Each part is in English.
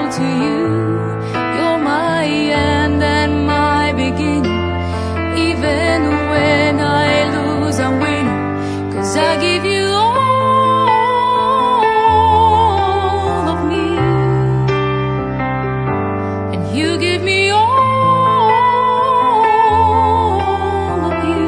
to you. You're my end and my beginning. Even when I lose, I'm winning, 'cause I give you all of me, and you give me all of you.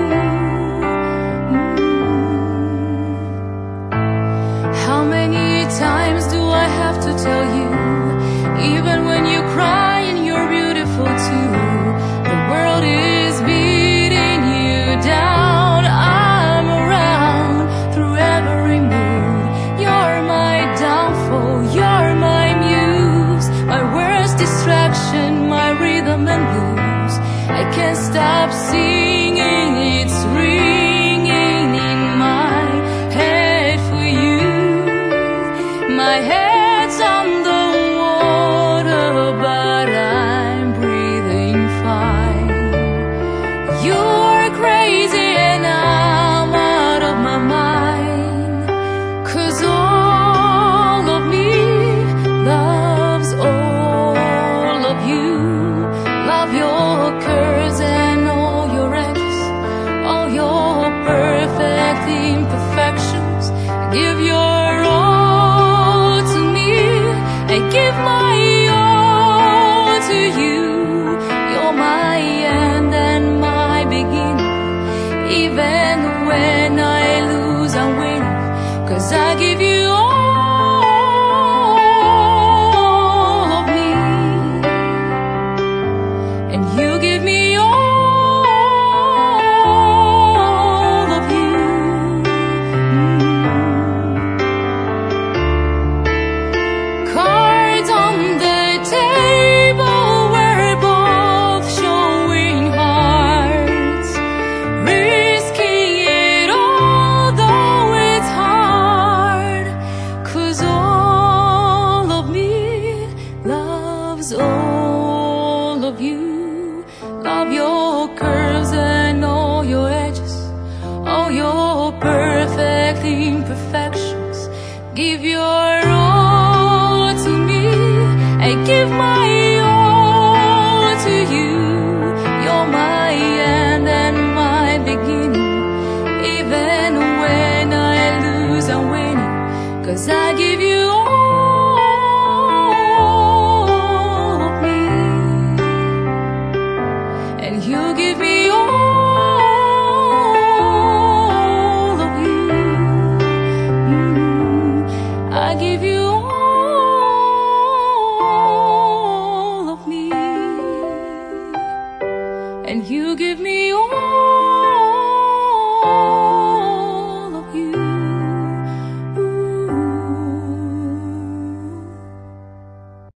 How many times do I have to tell you, even when you cry and you're beautiful too, the world is beating you down, I'm around through every mood. You're my downfall, you're my muse, my worst distraction, my rhythm and blues. I can't stop singing, it's ringing in my head for you. My head's on the water, but I'm breathing fine. You're crazy and I'm out of my mind, 'cause all of me loves all of you. Love your curves and all your edges, all your perfect imperfections. Give your all to me, I give my all to you. You're my end and my beginning. Even when I lose, I'm winning, 'cause I give you all of me, and you give me all of you. Cards on the table, we're both showing hearts, risking it all, though it's hard, 'cause all of me loves all of you. Love your curves and all your edges, all your perfect imperfections. Give your all to me, I give my